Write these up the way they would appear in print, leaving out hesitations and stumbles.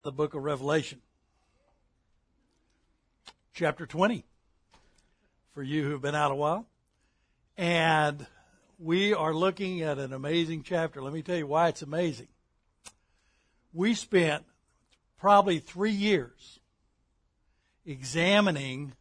The book of Revelation, chapter 20, for you who have been out a while. And we are looking at an amazing chapter. Let me tell you why it's amazing. We spent probably 3 years examining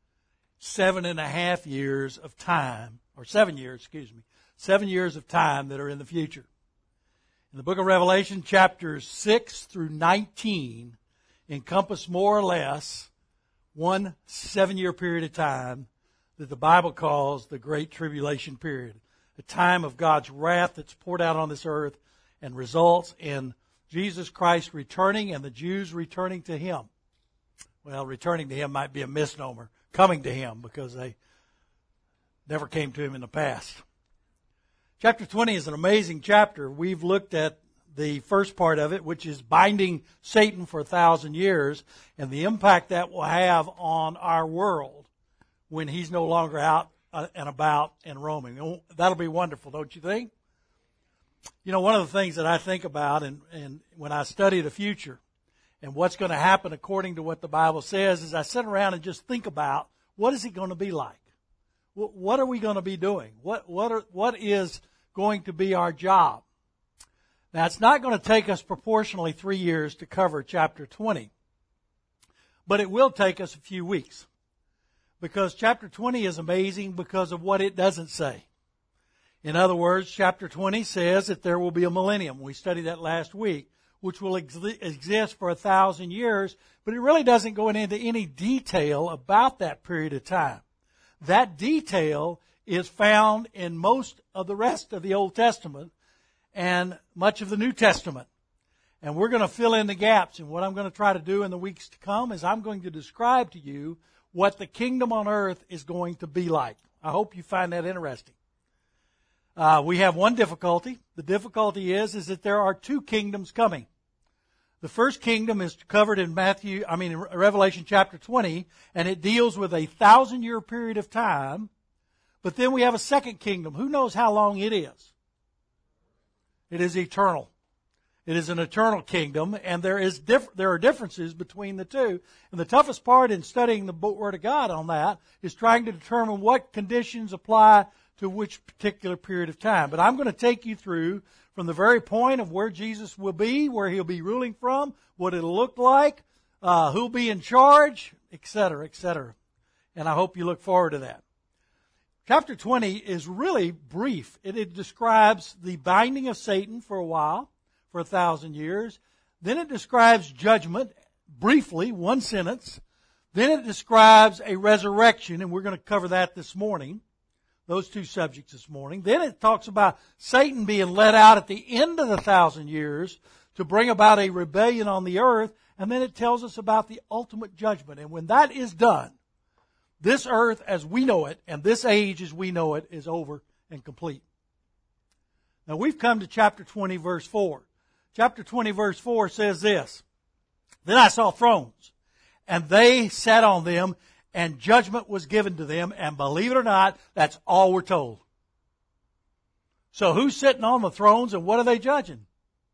7.5 years of time, or 7 years, 7 years of time that are in the future. In the book of Revelation, chapters 6 through 19 encompass more or less one 7-year period of time that the Bible calls the Great Tribulation period, a time of God's wrath that's poured out on this earth and results in Jesus Christ returning and the Jews returning to Him. Well, returning to Him might be a misnomer, coming to Him, because they never came to Him in the past. Chapter 20 is an amazing chapter. We've looked at the first part of it, which is binding Satan for 1,000 years and the impact that will have on our world when he's no longer out and about and roaming. That'll be wonderful, don't you think? You know, one of the things that I think about and when I study the future and what's going to happen according to what the Bible says is I sit around and just think about what is it going to be like? What are we going to be doing? What is going to be our job? Now, it's not going to take us proportionally 3 years to cover chapter 20, but it will take us a few weeks, because chapter 20 is amazing because of what it doesn't say. In other words, chapter 20 says that there will be a millennium. We studied that last week, which will exist for 1,000 years, but it really doesn't go into any detail about that period of time. That detail is found in most of the rest of the Old Testament and much of the New Testament. And we're going to fill in the gaps. And what I'm going to try to do in the weeks to come is I'm going to describe to you what the kingdom on earth is going to be like. I hope you find that interesting. We have one difficulty. The difficulty is that there are two kingdoms coming. The first kingdom is covered in Revelation chapter 20, and it deals with a 1,000-year period of time. But then we have a second kingdom. Who knows how long it is? It is eternal. It is an eternal kingdom, and there are differences between the two. And the toughest part in studying the Word of God on that is trying to determine what conditions apply to which particular period of time. But I'm going to take you through from the very point of where Jesus will be, where He'll be ruling from, what it'll look like, who'll be in charge, etc., etc. And I hope you look forward to that. Chapter 20 is really brief. It describes the binding of Satan for a while, for 1,000 years. Then it describes judgment, briefly, one sentence. Then it describes a resurrection, and we're going to cover that this morning. Those two subjects this morning. Then it talks about Satan being let out at the end of the 1,000 years to bring about a rebellion on the earth. And then it tells us about the ultimate judgment. And when that is done, this earth as we know it and this age as we know it is over and complete. Now we've come to chapter 20 verse 4. Chapter 20 verse 4 says this: Then I saw thrones, and they sat on them, and judgment was given to them. And believe it or not, that's all we're told. So who's sitting on the thrones and what are they judging?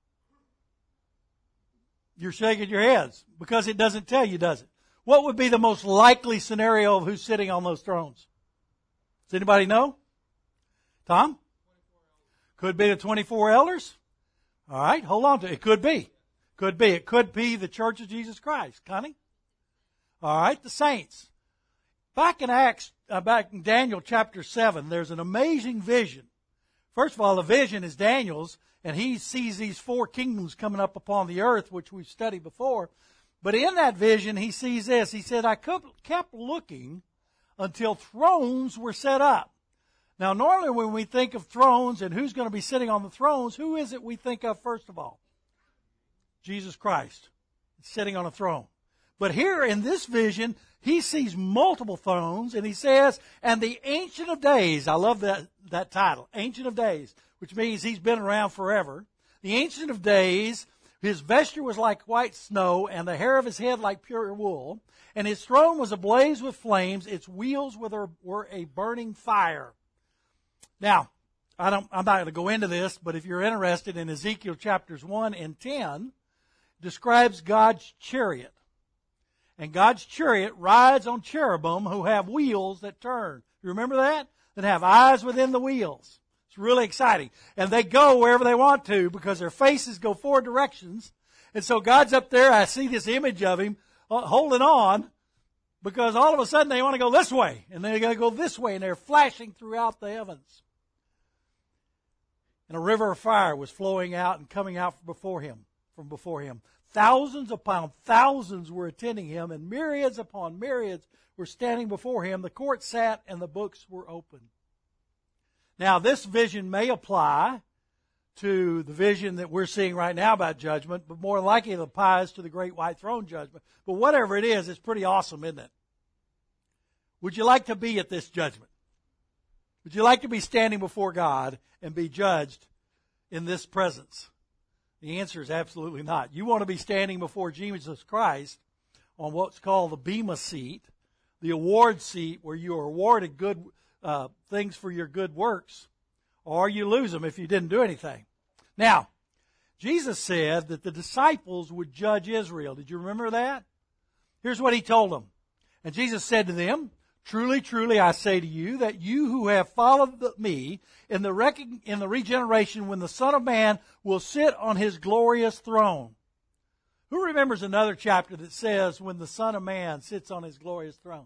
You're shaking your heads because it doesn't tell you, does it? What would be the most likely scenario of who's sitting on those thrones? Does anybody know? Tom? Could be the 24 elders. All right, hold on to it. It could be. Could be. It could be the Church of Jesus Christ. Connie? All right, the saints. Back in Daniel chapter 7, there's an amazing vision. First of all, the vision is Daniel's, and he sees these 4 kingdoms coming up upon the earth, which we've studied before. But in that vision, he sees this. He said, I kept looking until thrones were set up. Now, normally when we think of thrones and who's going to be sitting on the thrones, who is it we think of first of all? Jesus Christ, sitting on a throne. But here in this vision, he sees multiple thrones, and he says, and the Ancient of Days, I love that title, Ancient of Days, which means he's been around forever. The Ancient of Days, his vesture was like white snow, and the hair of his head like pure wool, and his throne was ablaze with flames, its wheels were a burning fire. Now, I'm not going to go into this, but if you're interested in Ezekiel chapters 1 and 10, describes God's chariot. And God's chariot rides on cherubim who have wheels that turn. You remember that? That have eyes within the wheels. It's really exciting. And they go wherever they want to because their faces go 4 directions. And so God's up there. I see this image of him holding on because all of a sudden they want to go this way. And they got to go this way. And they're flashing throughout the heavens. And a river of fire was flowing out and coming out from before him. Thousands upon thousands were attending him, and myriads upon myriads were standing before him. The court sat, and the books were opened. Now, this vision may apply to the vision that we're seeing right now about judgment, but more likely it applies to the great white throne judgment. But whatever it is, it's pretty awesome, isn't it? Would you like to be at this judgment? Would you like to be standing before God and be judged in this presence? The answer is absolutely not. You want to be standing before Jesus Christ on what's called the Bema seat, the award seat where you are awarded good things for your good works, or you lose them if you didn't do anything. Now, Jesus said that the disciples would judge Israel. Did you remember that? Here's what he told them. And Jesus said to them, "Truly, truly, I say to you that you who have followed me in the regeneration when the Son of Man will sit on his glorious throne." Who remembers another chapter that says when the Son of Man sits on his glorious throne?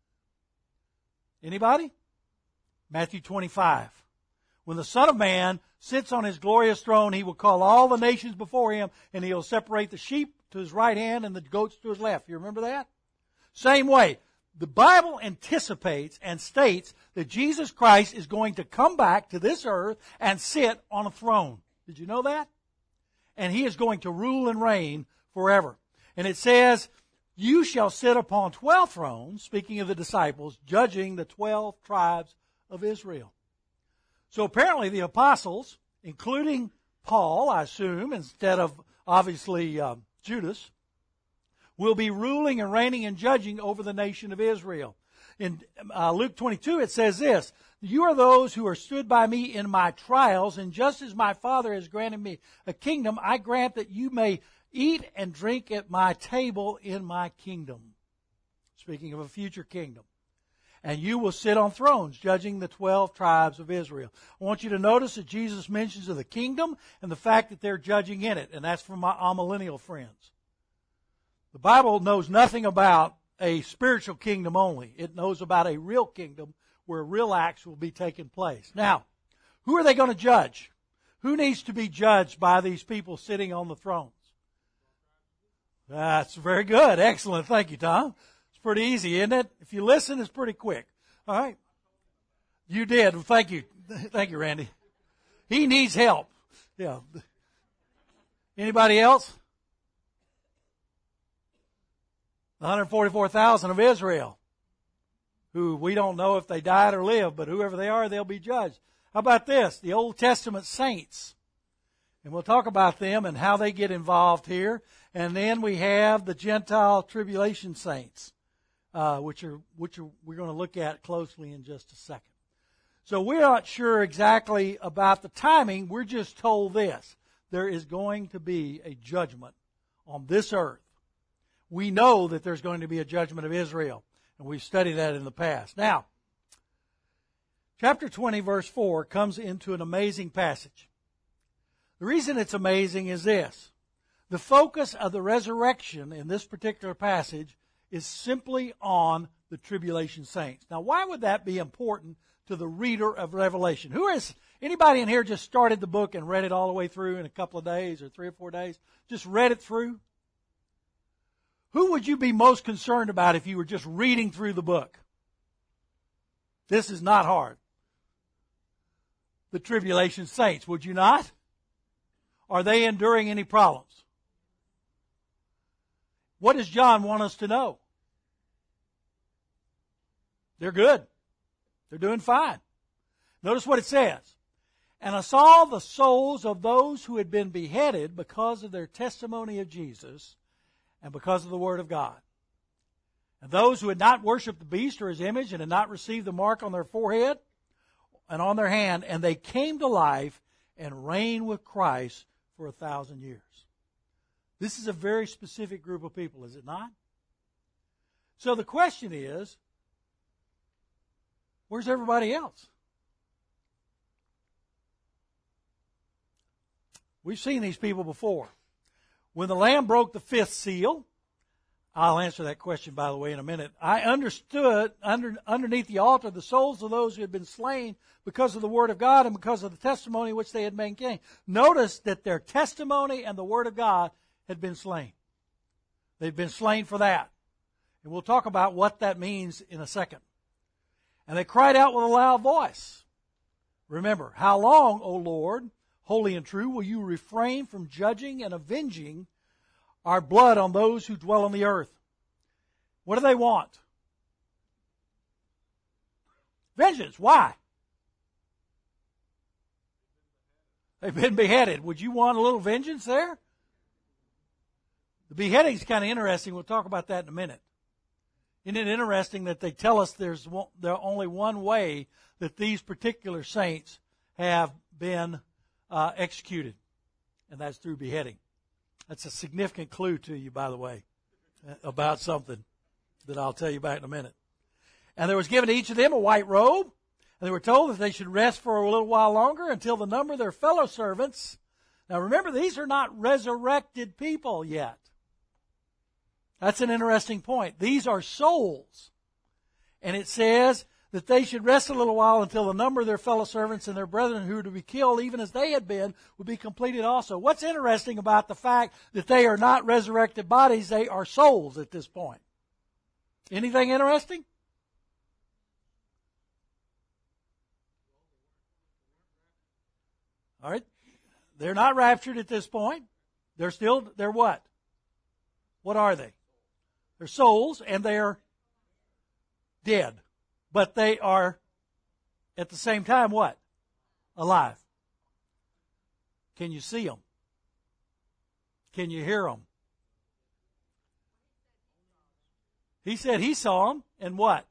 Anybody? Matthew 25. When the Son of Man sits on his glorious throne, he will call all the nations before him, and he will separate the sheep to his right hand and the goats to his left. You remember that? Same way. The Bible anticipates and states that Jesus Christ is going to come back to this earth and sit on a throne. Did you know that? And he is going to rule and reign forever. And it says, "You shall sit upon 12 thrones," speaking of the disciples, judging the 12 tribes of Israel. So apparently the apostles, including Paul, I assume, instead of obviously Judas, will be ruling and reigning and judging over the nation of Israel. In Luke 22, it says this, "You are those who are stood by me in my trials, and just as my Father has granted me a kingdom, I grant that you may eat and drink at my table in my kingdom." Speaking of a future kingdom. "And you will sit on thrones, judging the 12 tribes of Israel." I want you to notice that Jesus mentions of the kingdom and the fact that they're judging in it, and that's for my amillennial friends. The Bible knows nothing about a spiritual kingdom only. It knows about a real kingdom where real acts will be taking place. Now, who are they going to judge? Who needs to be judged by these people sitting on the thrones? That's very good. Excellent. Thank you, Tom. It's pretty easy, isn't it? If you listen, it's pretty quick. All right. You did. Well, thank you. Thank you, Randy. He needs help. Yeah. Anybody else? 144,000 of Israel, who we don't know if they died or lived, but whoever they are, they'll be judged. How about this? The Old Testament saints. And we'll talk about them and how they get involved here. And then we have the Gentile tribulation saints, which we're going to look at closely in just a second. So we're not sure exactly about the timing. We're just told this. There is going to be a judgment on this earth. We know that there's going to be a judgment of Israel, and we've studied that in the past. Now, chapter 20, verse 4 comes into an amazing passage. The reason it's amazing is this. The focus of the resurrection in this particular passage is simply on the tribulation saints. Now, why would that be important to the reader of Revelation? Anybody in here just started the book and read it all the way through in a couple of days or 3 or 4 days? Just read it through? Who would you be most concerned about if you were just reading through the book? This is not hard. The tribulation saints, would you not? Are they enduring any problems? What does John want us to know? They're good. They're doing fine. Notice what it says. "And I saw the souls of those who had been beheaded because of their testimony of Jesus and because of the Word of God. And those who had not worshipped the beast or his image and had not received the mark on their forehead and on their hand, and they came to life and reigned with Christ for 1,000 years." This is a very specific group of people, is it not? So the question is, where's everybody else? We've seen these people before. When the Lamb broke the fifth seal, I'll answer that question, by the way, in a minute. I understood underneath the altar the souls of those who had been slain because of the Word of God and because of the testimony which they had maintained. Notice that their testimony and the Word of God had been slain. They'd been slain for that. And we'll talk about what that means in a second. And they cried out with a loud voice. Remember, how long, O Lord, holy and true, will you refrain from judging and avenging our blood on those who dwell on the earth? What do they want? Vengeance. Why? They've been beheaded. Would you want a little vengeance there? The beheading's kind of interesting. We'll talk about that in a minute. Isn't it interesting that they tell us there's only one way that these particular saints have been executed, and that's through beheading. That's a significant clue to you, by the way, about something that I'll tell you about in a minute. And there was given to each of them a white robe, and they were told that they should rest for a little while longer until the number of their fellow servants. Now remember, these are not resurrected people yet. That's an interesting point. These are souls. And it says that they should rest a little while until the number of their fellow servants and their brethren who were to be killed, even as they had been, would be completed also. What's interesting about the fact that they are not resurrected bodies, they are souls at this point? Anything interesting? All right. They're not raptured at this point. They're what? What are they? They're souls, and they're dead. But they are, at the same time, what? Alive. Can you see them? Can you hear them? He said he saw them, and what?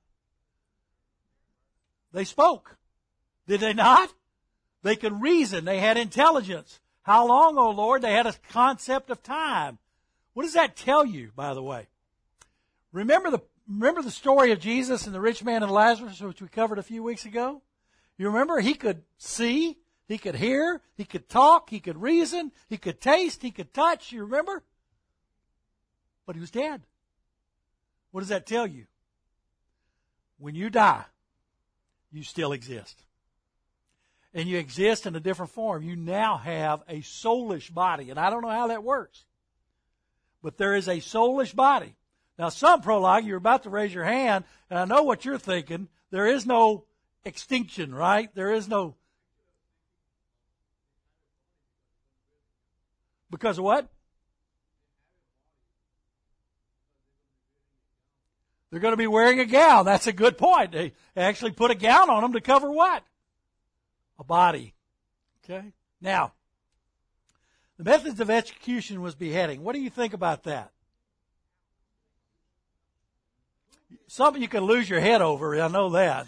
They spoke. Did they not? They could reason. They had intelligence. How long, O Lord? They had a concept of time. What does that tell you, by the way? Remember the story of Jesus and the rich man and Lazarus, which we covered a few weeks ago? You remember? He could see, he could hear, he could talk, he could reason, he could taste, he could touch. You remember? But he was dead. What does that tell you? When you die, you still exist. And you exist in a different form. You now have a soulish body. And I don't know how that works. But there is a soulish body. Now, some prologue, you're about to raise your hand, and I know what you're thinking. There is no extinction, right? There is no... Because of what? They're going to be wearing a gown. That's a good point. They actually put a gown on them to cover what? A body. Okay? Now, the methods of execution was beheading. What do you think about that? Something you can lose your head over, I know that.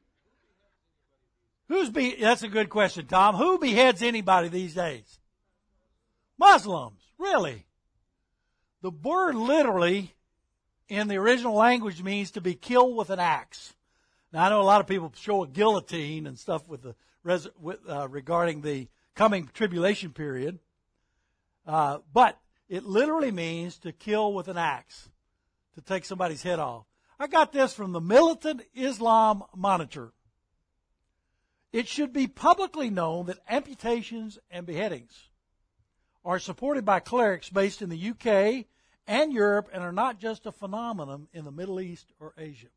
That's a good question, Tom. Who beheads anybody these days? Muslims. Really? The word literally in the original language means to be killed with an axe. Now, I know a lot of people show a guillotine and stuff regarding the coming tribulation period. But it literally means to kill with an axe, to take somebody's head off. I got this from the Militant Islam Monitor. It should be publicly known that amputations and beheadings are supported by clerics based in the UK and Europe and are not just a phenomenon in the Middle East or Asia.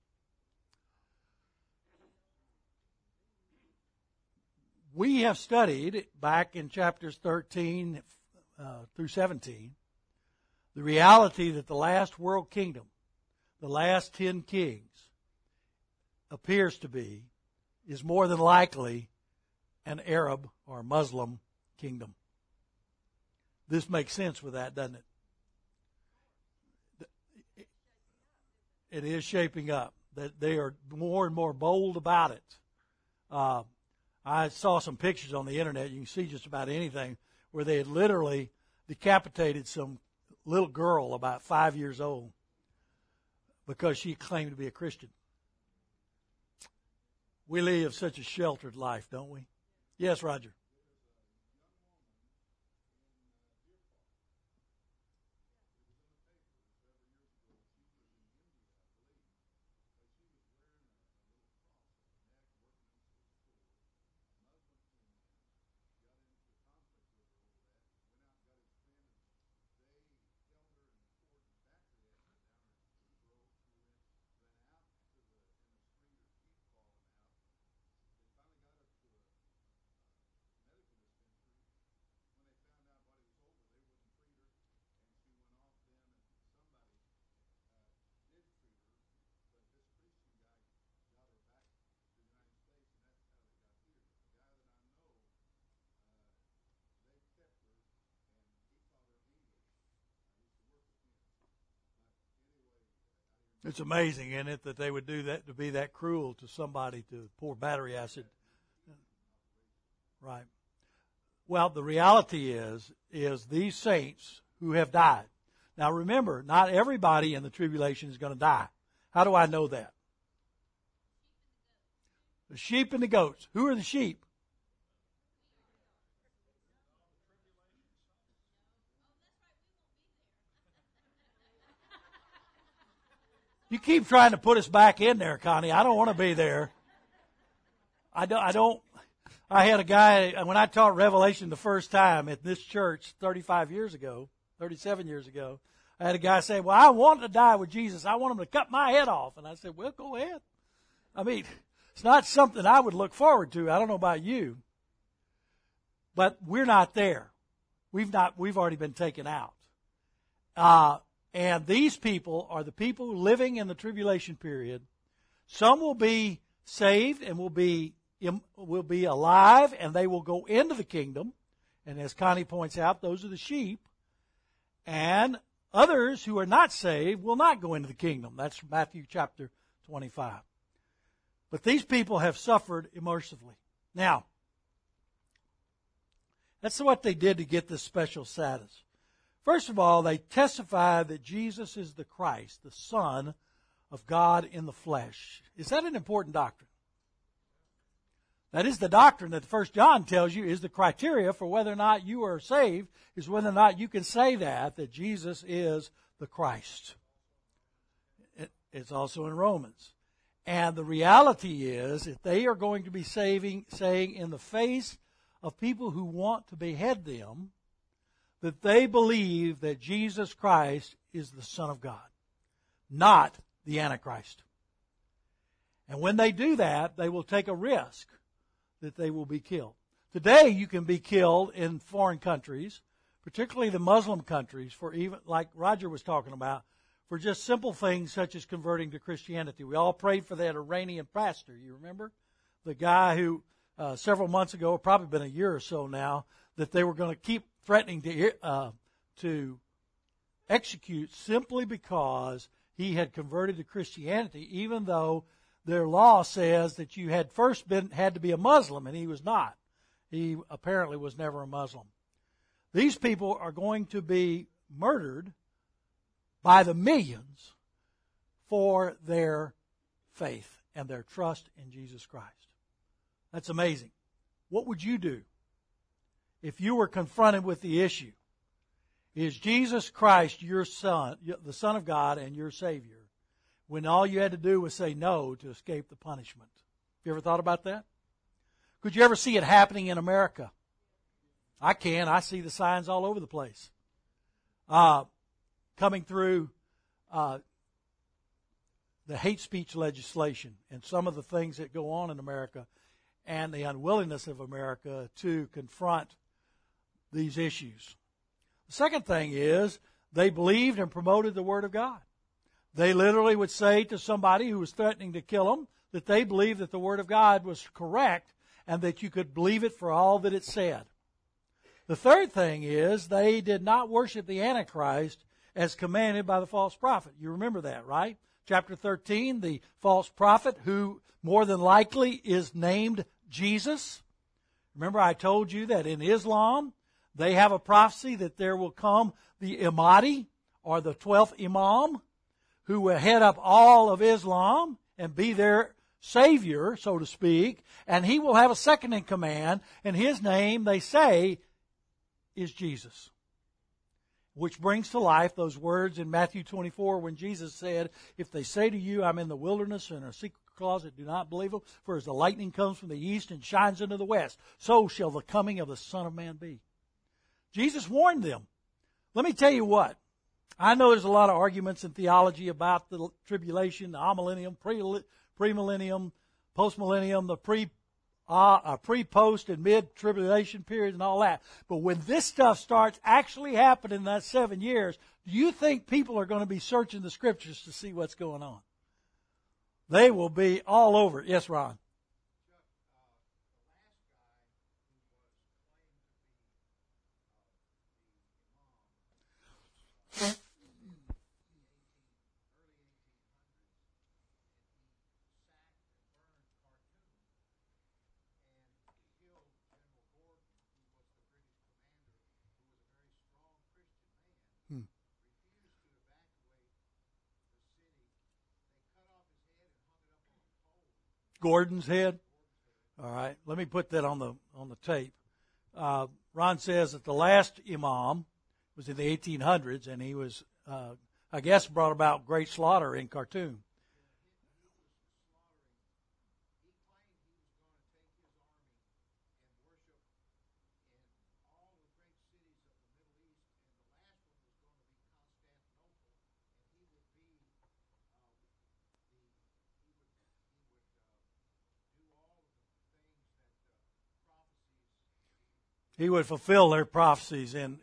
We have studied back in chapters 13 through 17 the reality that the last world kingdom, the last 10 kings, appears to be, is more than likely an Arab or Muslim kingdom. This makes sense with that, doesn't it? It is shaping up. That they are more and more bold about it. I saw some pictures on the internet. You can see just about anything where they had literally decapitated some little girl about 5 years old because she claimed to be a Christian. We live such a sheltered life, don't we? Yes, Roger. It's amazing, isn't it, that they would do that, to be that cruel to somebody, to pour battery acid. Right. Well, the reality is these saints who have died. Now remember, not everybody in the tribulation is going to die. How do I know that? The sheep and the goats. Who are the sheep? You keep trying to put us back in there, Connie. I don't want to be there. I don't. I had a guy, when I taught Revelation the first time at this church 37 years ago, I had a guy say, well, I want to die with Jesus. I want him to cut my head off. And I said, well, go ahead. I mean, it's not something I would look forward to. I don't know about you. But we're not there. We've already been taken out. And these people are the people living in the tribulation period. Some will be saved and will be alive, and they will go into the kingdom. And as Connie points out, those are the sheep. And others who are not saved will not go into the kingdom. That's Matthew chapter 25. But these people have suffered immersively. Now, that's what they did to get this special status. First of all, they testified that Jesus is the Christ, the Son of God in the flesh. Is that an important doctrine? That is the doctrine that 1 John tells you is the criteria for whether or not you are saved, is whether or not you can say that Jesus is the Christ. It's also in Romans. And the reality is that they are going to be saying in the face of people who want to behead them, that they believe that Jesus Christ is the Son of God, not the Antichrist. And when they do that, they will take a risk that they will be killed. Today, you can be killed in foreign countries, particularly the Muslim countries, for even, like Roger was talking about, for just simple things such as converting to Christianity. We all prayed for that Iranian pastor, you remember? The guy who, several months ago, probably been a year or so now, that they were going to keep threatening to execute simply because he had converted to Christianity, even though their law says that you had first had to be a Muslim, and he was not. He apparently was never a Muslim. These people are going to be murdered by the millions for their faith and their trust in Jesus Christ. That's amazing. What would you do if you were confronted with the issue? Is Jesus Christ your Son, the Son of God and your Savior, when all you had to do was say no to escape the punishment? Have you ever thought about that? Could you ever see it happening in America? I can. I see the signs all over the place. Coming through the hate speech legislation and some of the things that go on in America and the unwillingness of America to confront these issues. The second thing is they believed and promoted the Word of God. They literally would say to somebody who was threatening to kill them that they believed that the Word of God was correct and that you could believe it for all that it said. The third thing is they did not worship the Antichrist as commanded by the false prophet. You remember that, right? Chapter 13, the false prophet who more than likely is named Jesus. Remember I told you that in Islam, they have a prophecy that there will come the Mahdi, or the 12th Imam, who will head up all of Islam and be their savior, so to speak, and he will have a second in command, and his name, they say, is Jesus. Which brings to life those words in Matthew 24 when Jesus said, if they say to you, I'm in the wilderness or in a secret closet, do not believe them, for as the lightning comes from the east and shines into the west, so shall the coming of the Son of Man be. Jesus warned them. Let me tell you what. I know there's a lot of arguments in theology about the tribulation, the amillennium, premillennium, postmillennium, the pre-post and mid-tribulation period and all that. But when this stuff starts actually happening in that 7 years, do you think people are going to be searching the Scriptures to see what's going on? They will be all over it. Yes, Ron? Gordon's head? All right. Let me put that on the tape. Ron says that the last Imam was in the 1800s, and he was, I guess, brought about great slaughter in Khartoum. He would fulfill their prophecies. And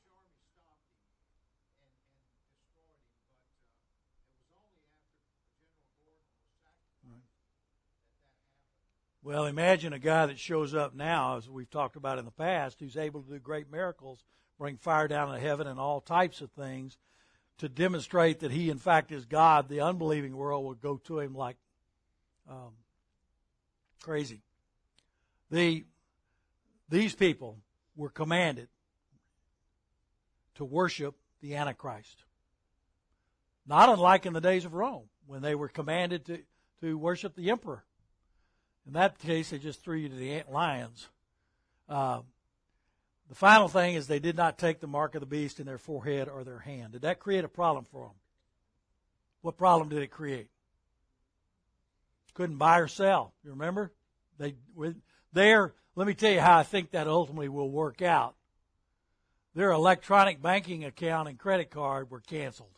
well, imagine a guy that shows up now, as we've talked about in the past, who's able to do great miracles, bring fire down to heaven and all types of things to demonstrate that he, in fact, is God. The unbelieving world would go to him like crazy. These people were commanded to worship the Antichrist. Not unlike in the days of Rome, when they were commanded to worship the emperor. In that case, they just threw you to the lions. The final thing is they did not take the mark of the beast in their forehead or their hand. Did that create a problem for them? What problem did it create? Couldn't buy or sell. You remember? Let me tell you how I think that ultimately will work out. Their electronic banking account and credit card were canceled.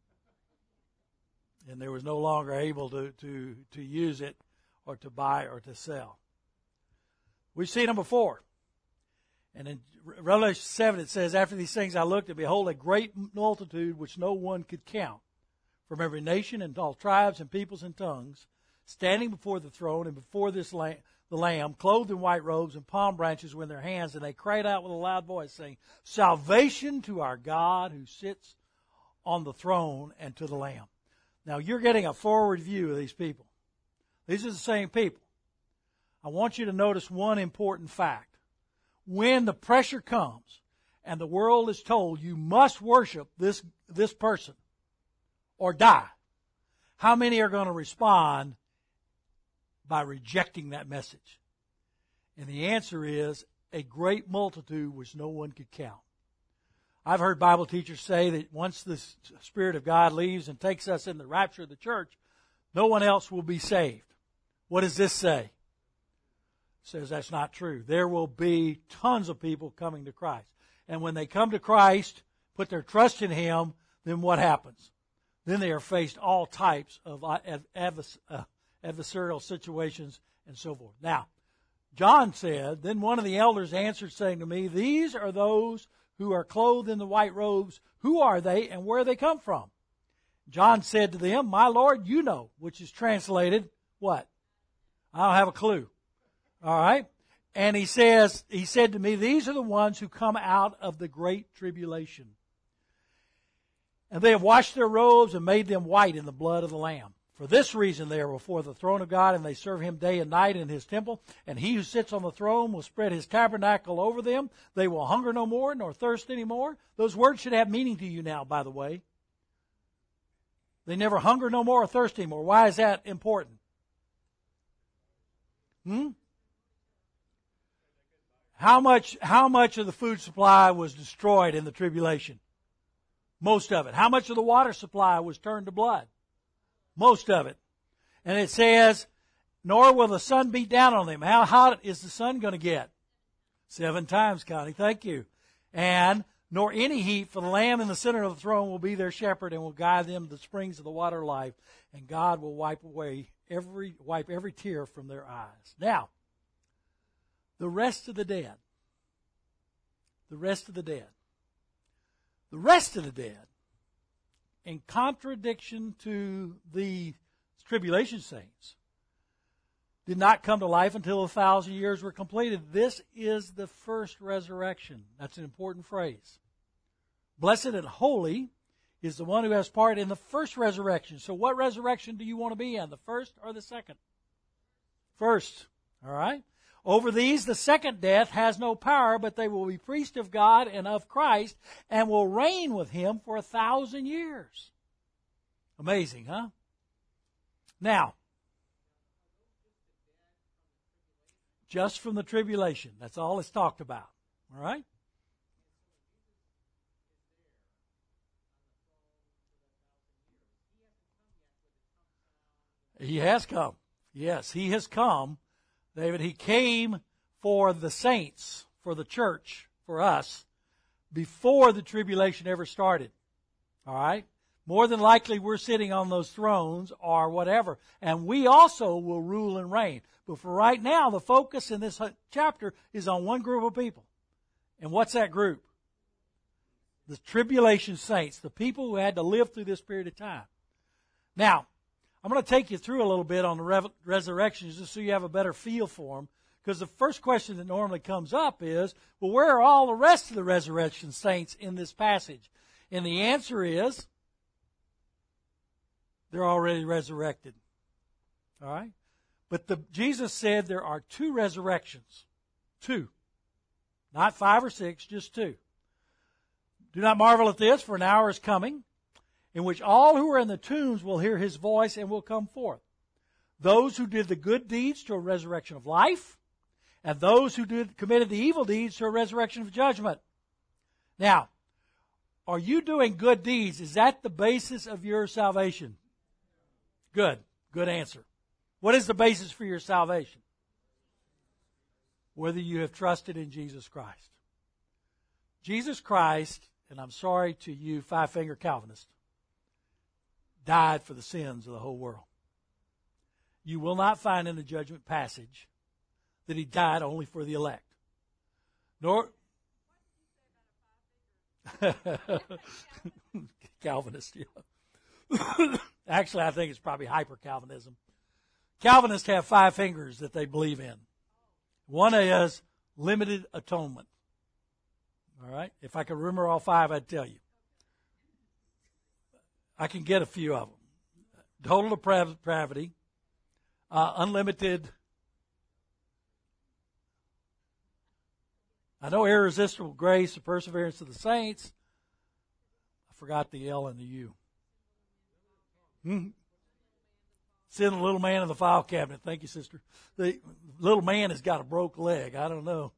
And they was no longer able to use it or to buy or to sell. We've seen them before. And in Revelation 7 it says, after these things I looked, and behold, a great multitude which no one could count, from every nation and all tribes and peoples and tongues, standing before the throne and before the Lamb, clothed in white robes and palm branches were in their hands, and they cried out with a loud voice, saying, salvation to our God who sits on the throne and to the Lamb. Now you're getting a forward view of these people. These are the same people. I want you to notice one important fact. When the pressure comes and the world is told you must worship this person or die, how many are going to respond by rejecting that message? And the answer is a great multitude which no one could count. I've heard Bible teachers say that once the Spirit of God leaves and takes us in the rapture of the church, no one else will be saved. What does this say? It says that's not true. There will be tons of people coming to Christ. And when they come to Christ, put their trust in Him, then what happens? Then they are faced all types of adversarial situations and so forth. Now, John said, then one of the elders answered, saying to me, these are those who are clothed in the white robes. Who are they and where they come from? John said to them, my Lord, you know, which is translated, what? I don't have a clue. All right? And he said to me, these are the ones who come out of the great tribulation. And they have washed their robes and made them white in the blood of the Lamb. For this reason they are before the throne of God, and they serve Him day and night in His temple. And He who sits on the throne will spread His tabernacle over them. They will hunger no more, nor thirst any more. Those words should have meaning to you now, by the way. They never hunger no more or thirst anymore. Why is that important? How much of the food supply was destroyed in the tribulation? Most of it. How much of the water supply was turned to blood? Most of it. And it says, nor will the sun beat down on them. How hot is the sun going to get? 7 times, Connie. Thank you. And nor any heat, for the Lamb in the center of the throne will be their shepherd and will guide them to the springs of the water of life. And God will wipe every tear from their eyes. Now, the rest of the dead. The rest of the dead. The rest of the dead, in contradiction to the tribulation saints, did not come to life until 1,000 years were completed. This is the first resurrection. That's an important phrase. Blessed and holy is the one who has part in the first resurrection. So what resurrection do you want to be in, the first or the second? First. All right? Over these, the second death has no power, but they will be priests of God and of Christ and will reign with him for 1,000 years. Amazing, huh? Now, just from the tribulation. That's all it's talked about. All right? He has come. Yes, he has come. David, he came for the saints, for the church, for us, before the tribulation ever started. All right? More than likely we're sitting on those thrones or whatever. And we also will rule and reign. But for right now, the focus in this chapter is on one group of people. And what's that group? The tribulation saints, the people who had to live through this period of time. Now, I'm going to take you through a little bit on the resurrections just so you have a better feel for them. Because the first question that normally comes up is, well, where are all the rest of the resurrection saints in this passage? And the answer is, they're already resurrected. All right? But Jesus said there are 2 resurrections. 2. Not 5 or 6, just 2. Do not marvel at this, for an hour is coming in which all who are in the tombs will hear his voice and will come forth. Those who did the good deeds to a resurrection of life, and those who committed the evil deeds to a resurrection of judgment. Now, are you doing good deeds? Is that the basis of your salvation? Good. Good answer. What is the basis for your salvation? Whether you have trusted in Jesus Christ. Jesus Christ, and I'm sorry to you, five-finger Calvinists, died for the sins of the whole world. You will not find in the judgment passage that he died only for the elect. Nor Calvinist, yeah. Actually, I think it's probably hyper-Calvinism. Calvinists have 5 fingers that they believe in. One is limited atonement. All right? If I could remember all 5, I'd tell you. I can get a few of them. Total depravity, unlimited. I know irresistible grace, the perseverance of the saints. I forgot the L and the U. Send the little man in the file cabinet. Thank you, sister. The little man has got a broke leg. I don't know.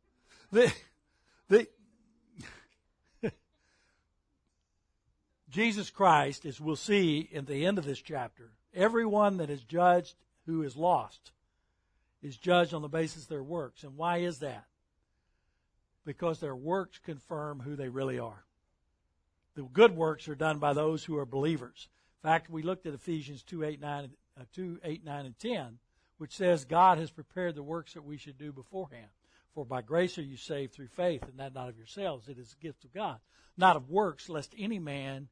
Jesus Christ, as we'll see at the end of this chapter, everyone that is judged who is lost is judged on the basis of their works. And why is that? Because their works confirm who they really are. The good works are done by those who are believers. In fact, we looked at Ephesians 2:8, 9, and 10, which says God has prepared the works that we should do beforehand. For by grace are you saved through faith, and that not of yourselves. It is a gift of God, not of works, lest any man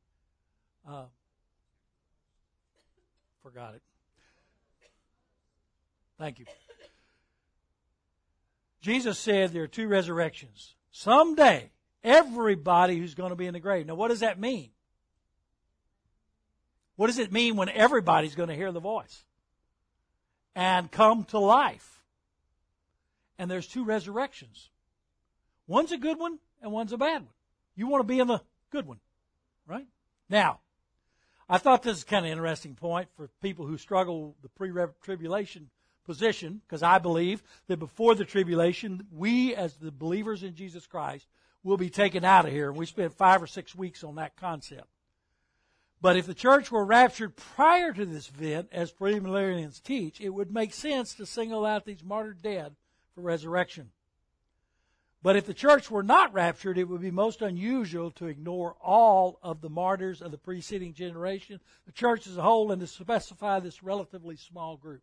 forgot it. Thank you. Jesus said there are 2 resurrections. Someday, everybody who's going to be in the grave. Now, what does that mean? What does it mean when everybody's going to hear the voice and come to life? And there's 2 resurrections. One's a good one and one's a bad one. You want to be in the good one, right? Now, I thought this is kind of an interesting point for people who struggle with the pre-tribulation position, because I believe that before the tribulation, we as the believers in Jesus Christ will be taken out of here. And we spent 5 or 6 weeks on that concept. But if the church were raptured prior to this event, as premillennialists teach, it would make sense to single out these martyred dead for resurrection. But if the church were not raptured, it would be most unusual to ignore all of the martyrs of the preceding generation, the church as a whole, and to specify this relatively small group.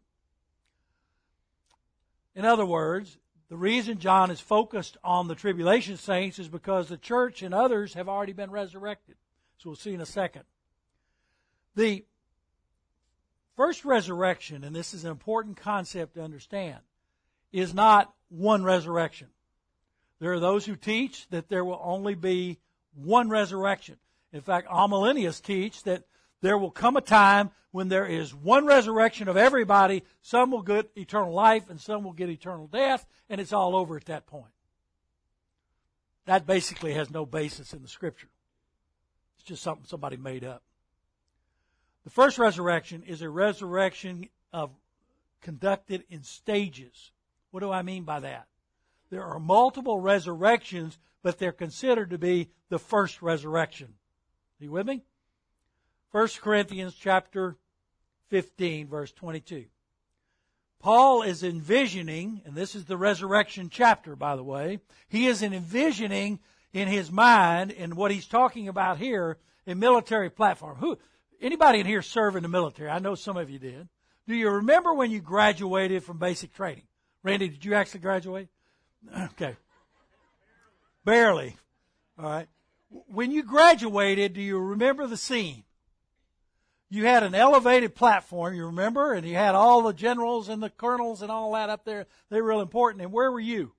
In other words, the reason John is focused on the tribulation saints is because the church and others have already been resurrected. So we'll see in a second. The first resurrection, and this is an important concept to understand, is not one resurrection. There are those who teach that there will only be one resurrection. In fact, amillennialists teach that there will come a time when there is one resurrection of everybody. Some will get eternal life and some will get eternal death, and it's all over at that point. That basically has no basis in the Scripture. It's just something somebody made up. The first resurrection is a resurrection conducted in stages. What do I mean by that? There are multiple resurrections, but they're considered to be the first resurrection. Are you with me? 1 Corinthians chapter 15, verse 22. Paul is envisioning, and this is the resurrection chapter, by the way, he is envisioning in his mind, and what he's talking about here, a military platform. Anybody in here serve in the military? I know some of you did. Do you remember when you graduated from basic training? Randy, did you actually graduate? Okay. Barely. All right. When you graduated, do you remember the scene? You had an elevated platform, you remember? And you had all the generals and the colonels and all that up there. They were real important. And where were you?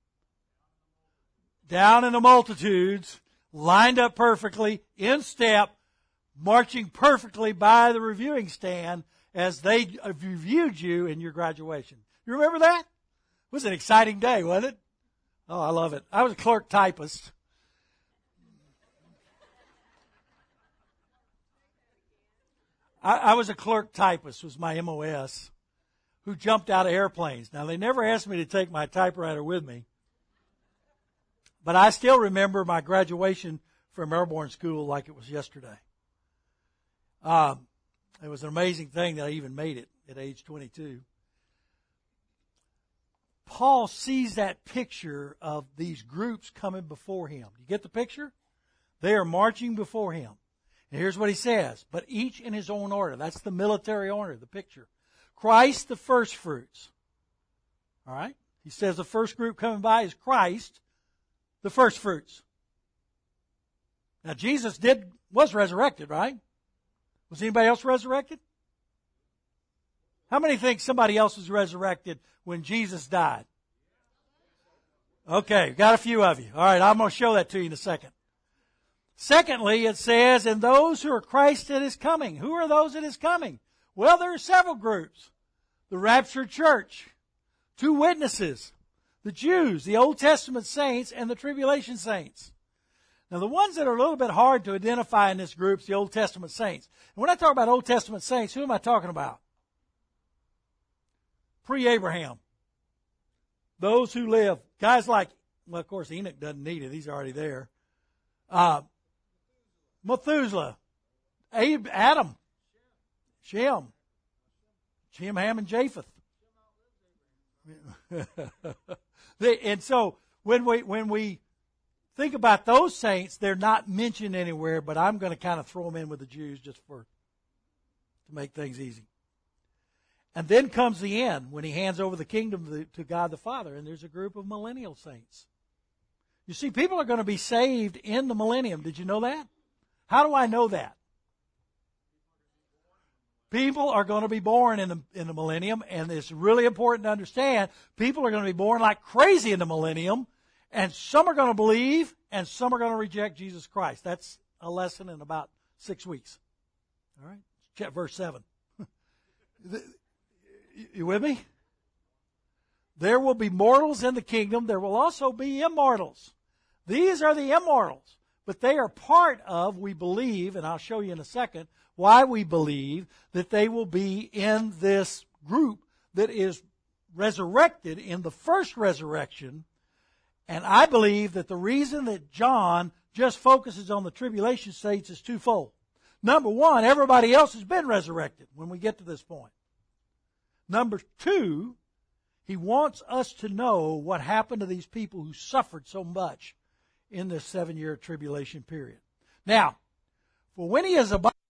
Down in the multitudes, lined up perfectly, in step, marching perfectly by the reviewing stand as they reviewed you in your graduation. You remember that? It was an exciting day, wasn't it? Oh, I love it. I was a clerk typist. I was a clerk typist, was my MOS, who jumped out of airplanes. Now, they never asked me to take my typewriter with me, but I still remember my graduation from airborne school like it was yesterday. It was an amazing thing that I even made it at age 22. Paul sees that picture of these groups coming before him. You get the picture? They are marching before him. And here's what he says, but each in his own order. That's the military order, the picture. Christ the first fruits. All right? He says the first group coming by is Christ, the first fruits. Now Jesus was resurrected, right? Was anybody else resurrected? How many think somebody else was resurrected when Jesus died? Okay, got a few of you. All right, I'm going to show that to you in a second. Secondly, it says, and those who are Christ at his coming. Who are those at his coming? Well, there are several groups. The raptured church, 2 witnesses, the Jews, the Old Testament saints, and the tribulation saints. Now, the ones that are a little bit hard to identify in this group is the Old Testament saints. And when I talk about Old Testament saints, who am I talking about? Pre-Abraham. Those who live. Guys like, well, of course, Enoch doesn't need it. He's already there. Methuselah, Adam, Shem, Ham, and Japheth. And so when we think about those saints, they're not mentioned anywhere, but I'm going to kind of throw them in with the Jews just to make things easy. And then comes the end when he hands over the kingdom to God the Father, and there's a group of millennial saints. You see, people are going to be saved in the millennium. Did you know that? How do I know that? People are going to be born in the millennium, and it's really important to understand people are going to be born like crazy in the millennium, and some are going to believe, and some are going to reject Jesus Christ. That's a lesson in about 6 weeks. All right? Check verse 7. You with me? There will be mortals in the kingdom. There will also be immortals. These are the immortals. but they are part of, we believe, and I'll show you in a second, why we believe that they will be in this group that is resurrected in the first resurrection. And I believe that the reason that John just focuses on the tribulation saints is twofold. Number one, everybody else has been resurrected when we get to this point. Number two, he wants us to know what happened to these people who suffered so much in this 7-year tribulation period. Now, for when he is about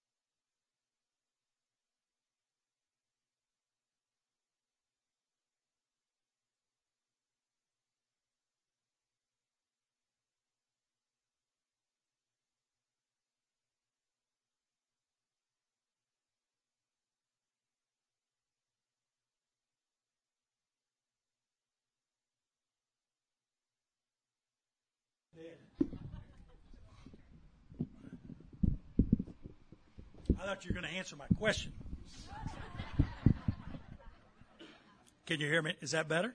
I thought you were going to answer my question. Can you hear me? Is that better?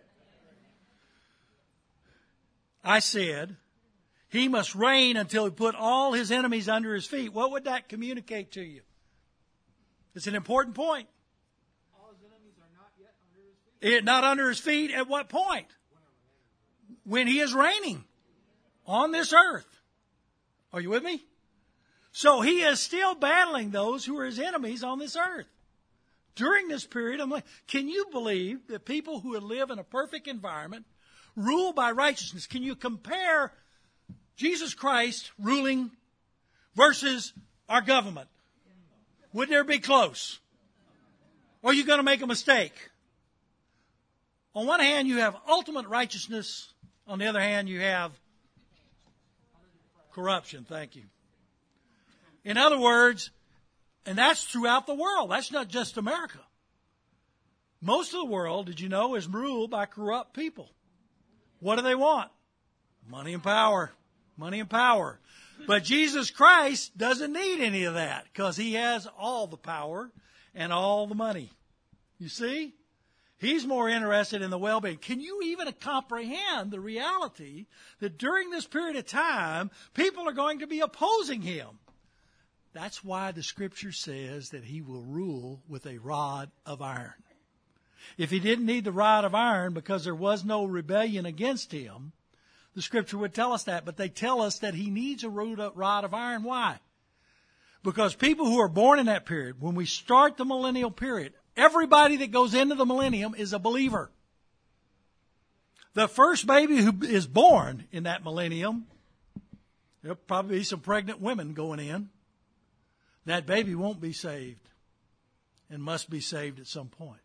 I said, he must reign until he put all his enemies under his feet. What would that communicate to you? It's an important point. All his enemies are not yet under his feet? Not under his feet at what point? When he is reigning on this earth. Are you with me? So he is still battling those who are his enemies on this earth. During this period, can you believe that people who live in a perfect environment, ruled by righteousness, can you compare Jesus Christ ruling versus our government? Would there be close? Or are you going to make a mistake? On one hand, you have ultimate righteousness. On the other hand, you have corruption. Thank you. In other words, and that's throughout the world. That's not just America. Most of the world, did you know, is ruled by corrupt people. What do they want? Money and power. Money and power. But Jesus Christ doesn't need any of that because he has all the power and all the money. You see? He's more interested in the well-being. Can you even comprehend the reality that during this period of time, people are going to be opposing him? That's why the Scripture says that he will rule with a rod of iron. If he didn't need the rod of iron because there was no rebellion against him, the Scripture would tell us that. But they tell us that he needs a rod of iron. Why? Because people who are born in that period, when we start the millennial period, everybody that goes into the millennium is a believer. The first baby who is born in that millennium, there'll probably be some pregnant women going in. That baby won't be saved and must be saved at some point.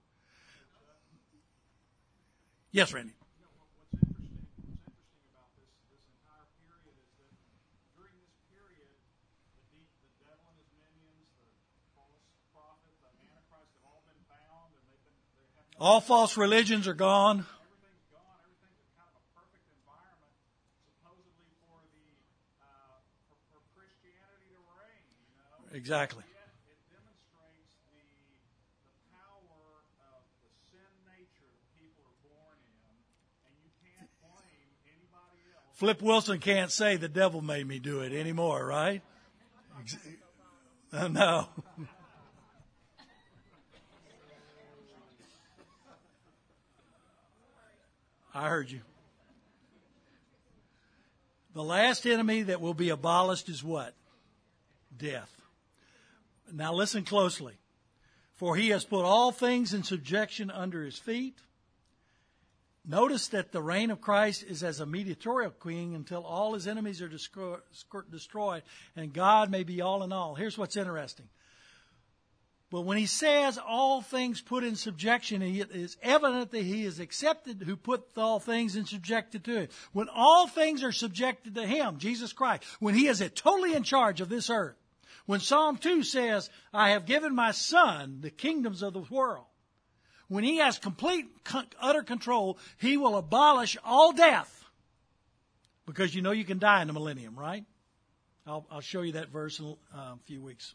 Yes, Randy. What's interesting about this entire period is that during this period, the devil and his minions, the false prophet, the Antichrist have all been bound, and all false religions are gone. Everything's gone. Everything's kind of a perfect environment, supposedly for Christianity to reign. Exactly. Yet it demonstrates the power of the sin nature that people are born in, and you can't blame anybody else. Flip Wilson can't say the devil made me do it anymore, right? No. I heard you. The last enemy that will be abolished is what? Death. Now listen closely. For he has put all things in subjection under his feet. Notice that the reign of Christ is as a mediatorial king until all his enemies are destroyed and God may be all in all. Here's what's interesting. But when he says all things put in subjection, it is evident that he is accepted who put all things in subjected to him. When all things are subjected to him, Jesus Christ, when he is totally in charge of this earth, when Psalm 2 says, I have given my son the kingdoms of the world, when he has complete, utter control, he will abolish all death. Because you know you can die in the millennium, right? I'll show you that verse in a few weeks.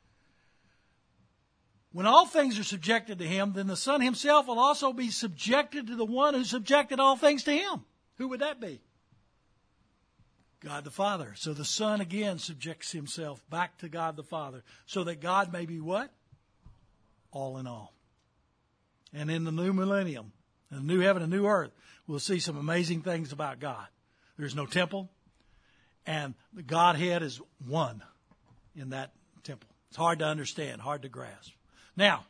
When all things are subjected to him, then the Son himself will also be subjected to the one who subjected all things to him. Who would that be? God the Father. So the Son again subjects himself back to God the Father so that God may be what? All in all. And in the new millennium, in the new heaven and new earth, we'll see some amazing things about God. There's no temple, and the Godhead is one in that temple. It's hard to understand, hard to grasp. Now,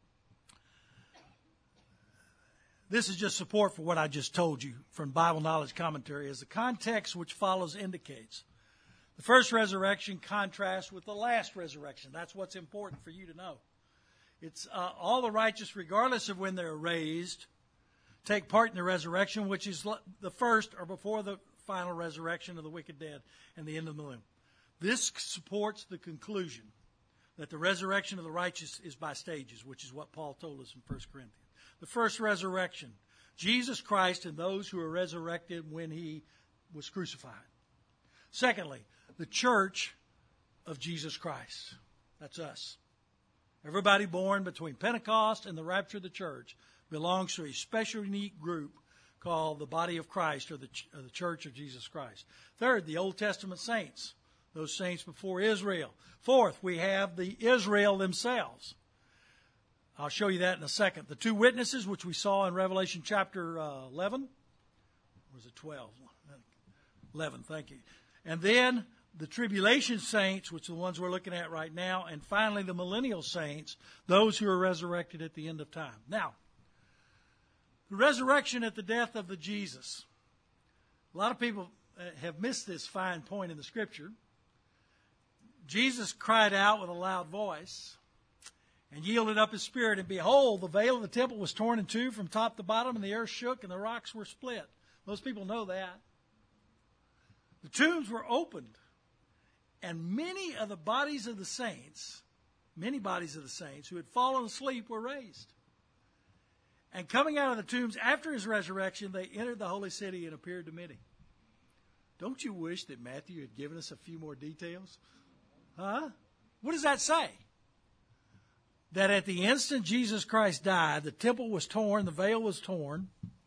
this is just support for what I just told you from Bible Knowledge Commentary, as the context which follows indicates. The first resurrection contrasts with the last resurrection. That's what's important for you to know. It's all the righteous, regardless of when they're raised, take part in the resurrection, which is the first or before the final resurrection of the wicked dead and the end of the millennium. This supports the conclusion that the resurrection of the righteous is by stages, which is what Paul told us in 1 Corinthians. The first resurrection, Jesus Christ and those who are resurrected when he was crucified. Secondly, the church of Jesus Christ. That's us. Everybody born between Pentecost and the rapture of the church belongs to a special, unique group called the body of Christ, or the church of Jesus Christ. Third, the Old Testament saints, those saints before Israel. Fourth, we have the Israel themselves. I'll show you that in a second. The two witnesses, which we saw in Revelation chapter 11. Or was it 12? 11, thank you. And then the tribulation saints, which are the ones we're looking at right now. And finally, the millennial saints, those who are resurrected at the end of time. Now, the resurrection at the death of the Jesus. A lot of people have missed this fine point in the Scripture. Jesus cried out with a loud voice and yielded up his spirit. And behold, the veil of the temple was torn in two from top to bottom, and the earth shook, and the rocks were split. Most people know that. The tombs were opened, and many bodies of the saints who had fallen asleep were raised. And coming out of the tombs after his resurrection, they entered the holy city and appeared to many. Don't you wish that Matthew had given us a few more details? Huh? What does that say? That at the instant Jesus Christ died, the temple was torn, the veil was torn,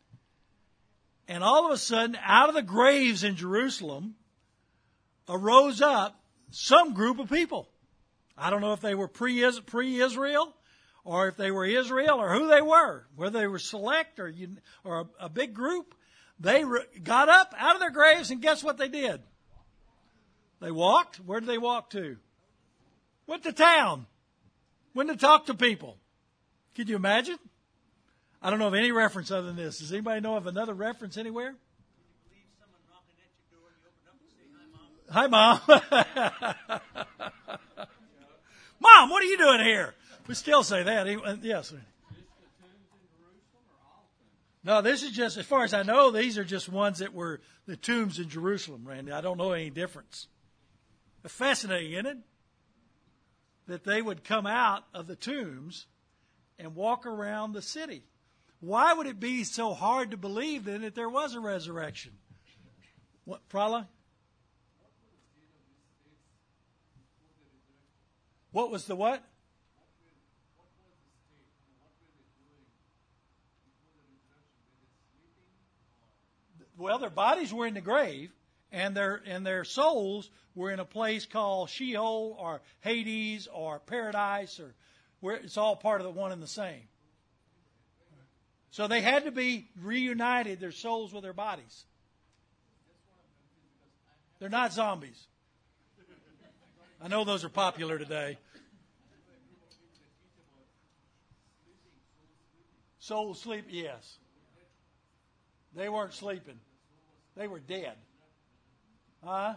and all of a sudden, out of the graves in Jerusalem, arose up some group of people. I don't know if they were pre-Israel, or if they were Israel, or who they were, whether they were select or a big group. They got up out of their graves, and guess what they did? They walked. Where did they walk to? Went to town. Went to talk to people. Could you imagine? I don't know of any reference other than this. Does anybody know of another reference anywhere? Hi, Mom. Mom, what are you doing here? We still say that. Yes. No, this is just, as far as I know, these are just ones that were the tombs in Jerusalem, Randy. I don't know any difference. It's fascinating, isn't it? That they would come out of the tombs and walk around the city. Why would it be so hard to believe then that there was a resurrection? What, Prala? What was the what? Well, their bodies were in the grave, and their souls were in a place called Sheol or Hades or Paradise, or where it's all part of the one and the same. So they had to be reunited, their souls with their bodies. They're not zombies. I know those are popular today. Soul sleep, yes. They weren't sleeping. They were dead. Huh?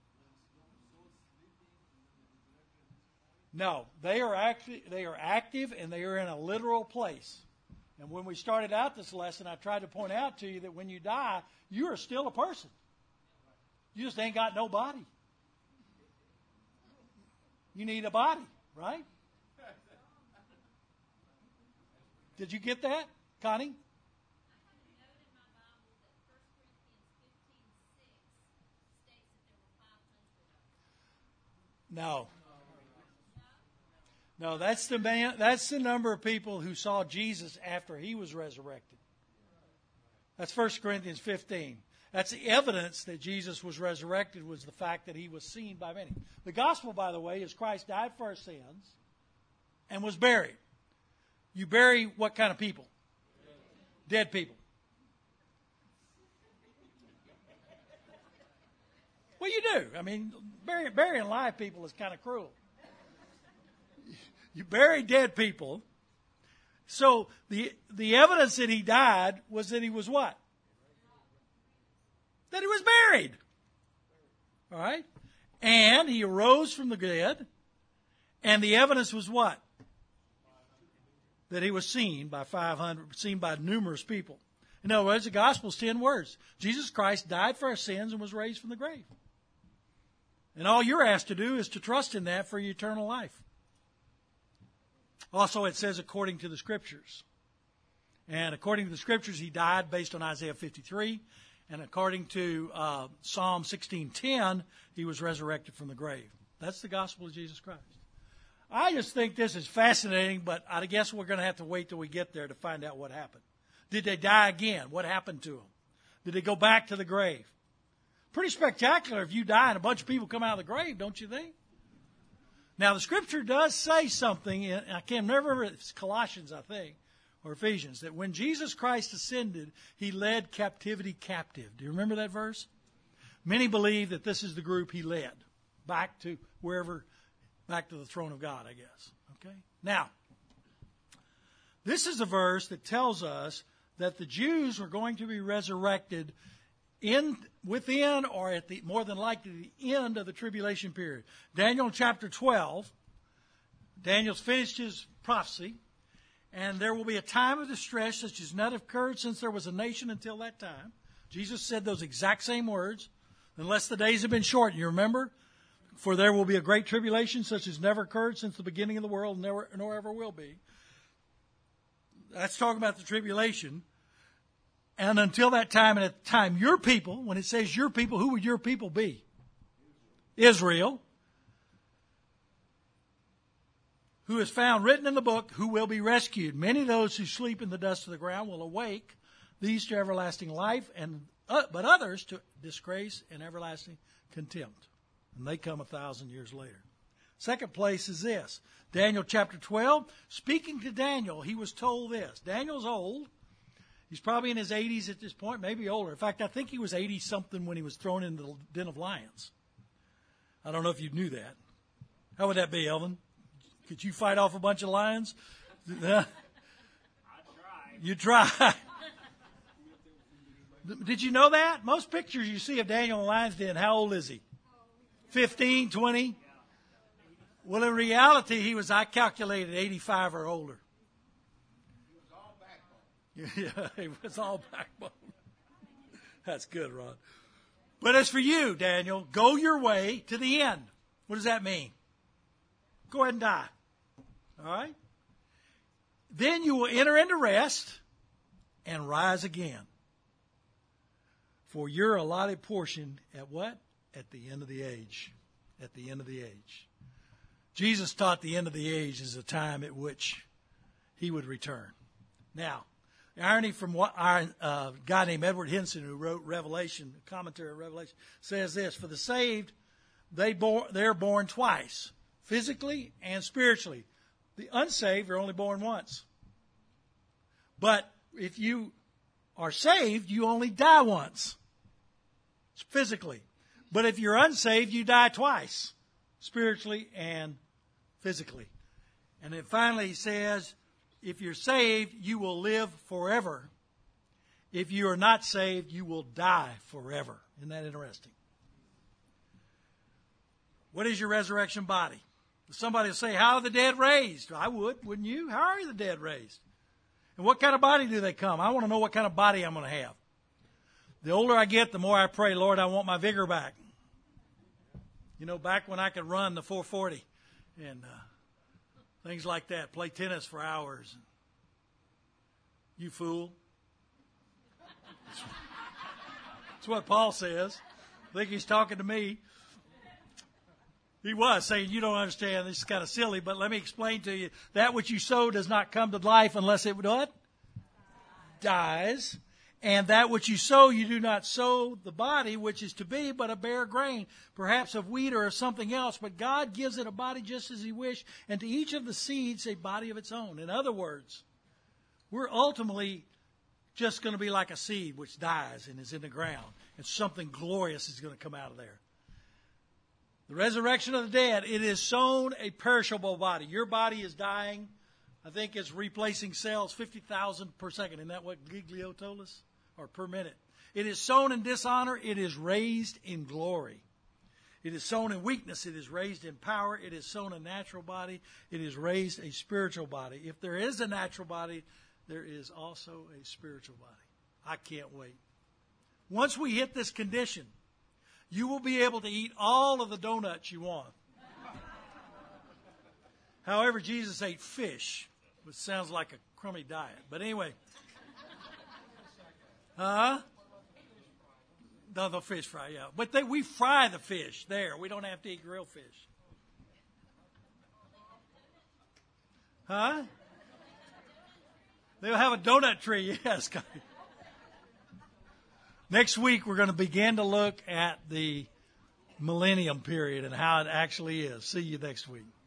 No, they are active and they are in a literal place. And when we started out this lesson, I tried to point out to you that when you die, you are still a person. You just ain't got no body. You need a body, right? Did you get that, Connie? No. No, that's the number of people who saw Jesus after he was resurrected. That's 1 Corinthians 15. That's the evidence that Jesus was resurrected, was the fact that he was seen by many. The gospel, by the way, is Christ died for our sins and was buried. You bury what kind of people? Dead people. Well, you do. I mean, burying live people is kind of cruel. You bury dead people. So the evidence that he died was that he was what? That he was buried. All right? And he arose from the dead. And the evidence was what? That he was seen by 500, seen by numerous people. In other words, the gospel's 10 words. Jesus Christ died for our sins and was raised from the grave. And all you're asked to do is to trust in that for your eternal life. Also, it says according to the Scriptures. And according to the Scriptures, he died based on Isaiah 53. And according to Psalm 16:10, he was resurrected from the grave. That's the gospel of Jesus Christ. I just think this is fascinating, but I guess we're going to have to wait till we get there to find out what happened. Did they die again? What happened to them? Did they go back to the grave? Pretty spectacular if you die and a bunch of people come out of the grave, don't you think? Now, the Scripture does say something, and I can't remember if it's Colossians, I think, or Ephesians, that when Jesus Christ ascended, he led captivity captive. Do you remember that verse? Many believe that this is the group he led back to wherever, back to the throne of God, I guess. Okay? Now, this is a verse that tells us that the Jews were going to be resurrected within or at the more than likely the end of the tribulation period. Daniel chapter 12, Daniel's finished his prophecy, and there will be a time of distress such as not occurred since there was a nation until that time. Jesus said those exact same words, unless the days have been shortened. You remember? For there will be a great tribulation such as never occurred since the beginning of the world, nor ever will be. That's talking about the tribulation. And until that time, and at the time, your people, when it says your people, who would your people be? Israel. Who is found written in the book, who will be rescued. Many of those who sleep in the dust of the ground will awake, these to everlasting life, but others to disgrace and everlasting contempt. And they come 1,000 years later. Second place is this. Daniel chapter 12. Speaking to Daniel, he was told this. Daniel's old. He's probably in his 80s at this point, maybe older. In fact, I think he was 80-something when he was thrown into the den of lions. I don't know if you knew that. How would that be, Elvin? Could you fight off a bunch of lions? I tried. You try. Did you know that? Most pictures you see of Daniel in the lion's den, how old is he? 15, 20? Well, in reality, he was, I calculated, 85 or older. Yeah, it was all backbone. That's good, Ron. But as for you, Daniel, go your way to the end. What does that mean? Go ahead and die. All right? Then you will enter into rest and rise again. For your allotted portion at what? At the end of the age. At the end of the age. Jesus taught the end of the age is a time at which he would return. Now, the irony from what our guy named Edward Hinson, who wrote Revelation, commentary on Revelation, says this: for the saved, they're born twice, physically and spiritually. The unsaved are only born once. But if you are saved, you only die once, physically. But if you're unsaved, you die twice, spiritually and physically. And then finally he says, if you're saved, you will live forever. If you are not saved, you will die forever. Isn't that interesting? What is your resurrection body? Somebody will say, how are the dead raised? I would, wouldn't you? How are the dead raised? And what kind of body do they come? I want to know what kind of body I'm going to have. The older I get, the more I pray, Lord, I want my vigor back. You know, back when I could run the 440 and things like that, play tennis for hours. You fool. That's what Paul says. I think he's talking to me. He was saying, you don't understand, this is kind of silly, but let me explain to you. That which you sow does not come to life unless it what? Dies. And that which you sow, you do not sow the body which is to be, but a bare grain, perhaps of wheat or of something else. But God gives it a body just as he wished, and to each of the seeds a body of its own. In other words, we're ultimately just going to be like a seed which dies and is in the ground, and something glorious is going to come out of there. The resurrection of the dead, it is sown a perishable body. Your body is dying. I think it's replacing cells 50,000 per second. Isn't that what Giglio told us? Or per minute. It is sown in dishonor. It is raised in glory. It is sown in weakness. It is raised in power. It is sown a natural body. It is raised a spiritual body. If there is a natural body, there is also a spiritual body. I can't wait. Once we hit this condition, you will be able to eat all of the donuts you want. However, Jesus ate fish, which sounds like a crummy diet. But anyway. No, the fish fry, yeah. But we fry the fish there. We don't have to eat grilled fish. Huh? They'll have a donut tree, yes. Next week, we're going to begin to look at the millennium period and how it actually is. See you next week.